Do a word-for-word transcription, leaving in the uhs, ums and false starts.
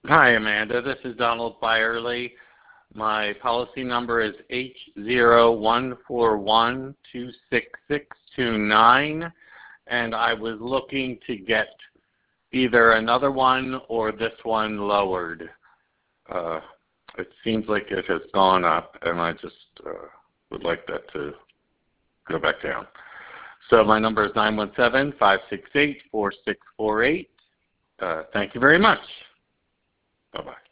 Hi, Amanda. This is Donald Byerly. My policy number is H zero one four one two six six two nine, and I was looking to get either another one or this one lowered. Uh, it seems like it has gone up, and I just uh, would like that to go back down. So my number is nine one seven, five six eight, four six four eight. Uh, thank you very much. Bye-bye.